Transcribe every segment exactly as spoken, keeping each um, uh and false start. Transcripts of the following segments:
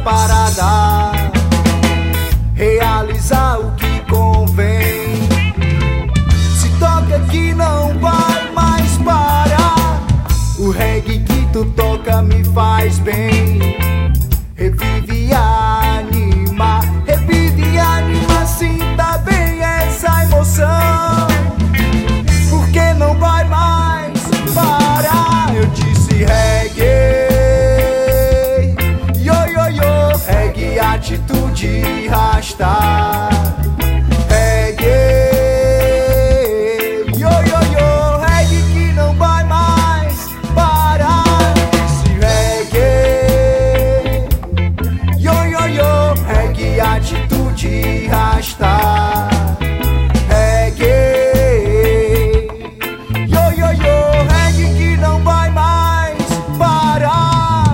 parada, realizar o que convém. Se toca que não vai mais parar, o reggae que tu toca me faz bem. Revive e anima, revive e anima, sinta bem essa emoção, porque não vai mais parar. Eu disse reggae, yo yo yo, reggae atitude rasta. Reggae, yo yo yo, reggae que não vai mais parar. Eu disse reggae, yo yo yo, reggae atitude rasta. Reggae, yo yo yo, reggae que não vai mais parar.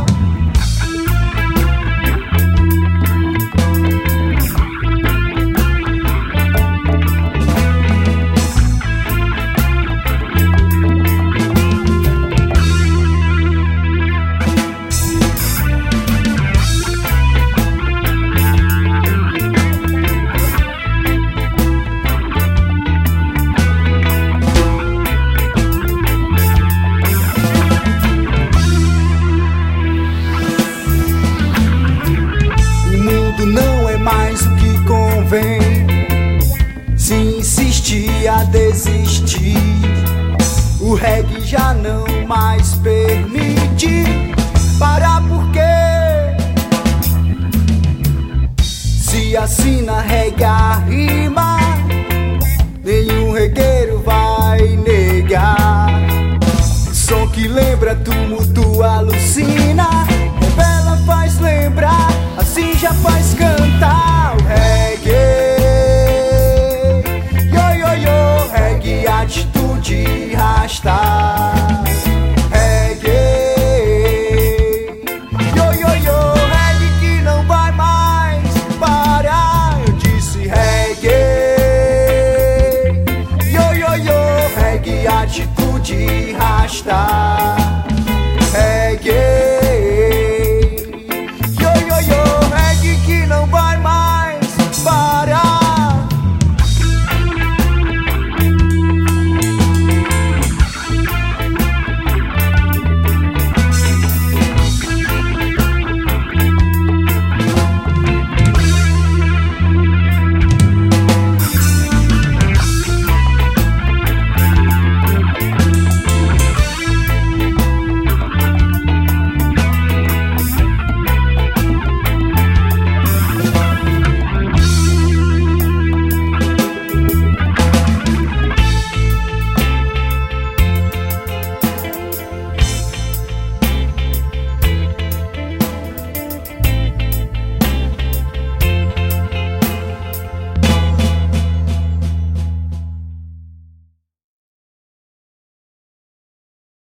Não é mais o que convém se insistir a desistir. O reggae já não mais permite parar, porque se assina reggae a rima, nenhum regueiro vai negar. Som que lembra, tumulto, alucina, revela, faz lembrar, assim já faz cantar.